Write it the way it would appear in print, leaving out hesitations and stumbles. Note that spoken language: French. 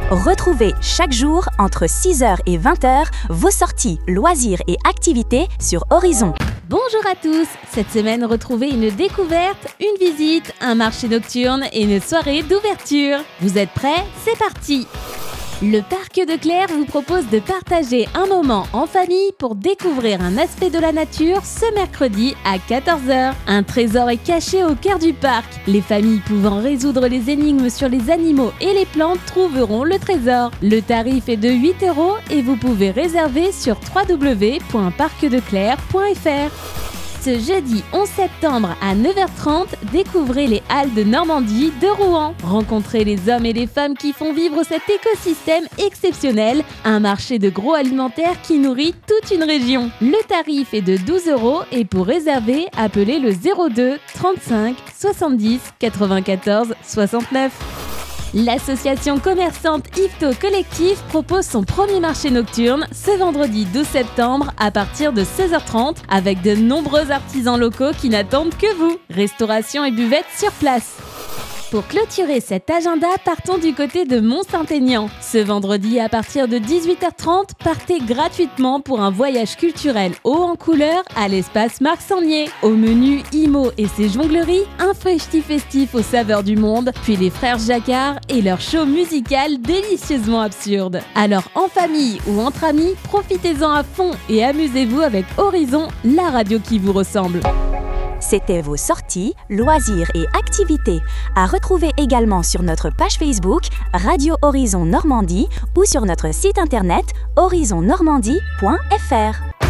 Retrouvez chaque jour entre 6h et 20h vos sorties, loisirs et activités sur Horizon. Bonjour à tous! Cette semaine, retrouvez une découverte, une visite, un marché nocturne et une soirée d'ouverture. Vous êtes prêts? C'est parti! Le Parc de Clère vous propose de partager un moment en famille pour découvrir un aspect de la nature ce mercredi à 14h. Un trésor est caché au cœur du parc. Les familles pouvant résoudre les énigmes sur les animaux et les plantes trouveront le trésor. Le tarif est de 8 € et vous pouvez réserver sur www.parcdeclère.fr. Ce jeudi 11 septembre à 9h30, découvrez les Halles de Normandie de Rouen. Rencontrez les hommes et les femmes qui font vivre cet écosystème exceptionnel, un marché de gros alimentaires qui nourrit toute une région. Le tarif est de 12 € et pour réserver, appelez le 02 35 70 94 69. L'association commerçante Yvetot Collectif propose son premier marché nocturne ce vendredi 12 septembre à partir de 16h30 avec de nombreux artisans locaux qui n'attendent que vous. Restauration et buvette sur place. Pour clôturer cet agenda, partons du côté de Mont-Saint-Aignan. Ce vendredi, à partir de 18h30, partez gratuitement pour un voyage culturel haut en couleur à l'espace Marc Sangnier. Au menu, Imo et ses jongleries, un festif aux saveurs du monde, puis les frères Jacquard et leur show musical délicieusement absurde. Alors en famille ou entre amis, profitez-en à fond et amusez-vous avec Horizon, la radio qui vous ressemble. C'était vos sorties, loisirs et activités. À retrouver également sur notre page Facebook Radio Horizon Normandie ou sur notre site internet horizonnormandie.fr.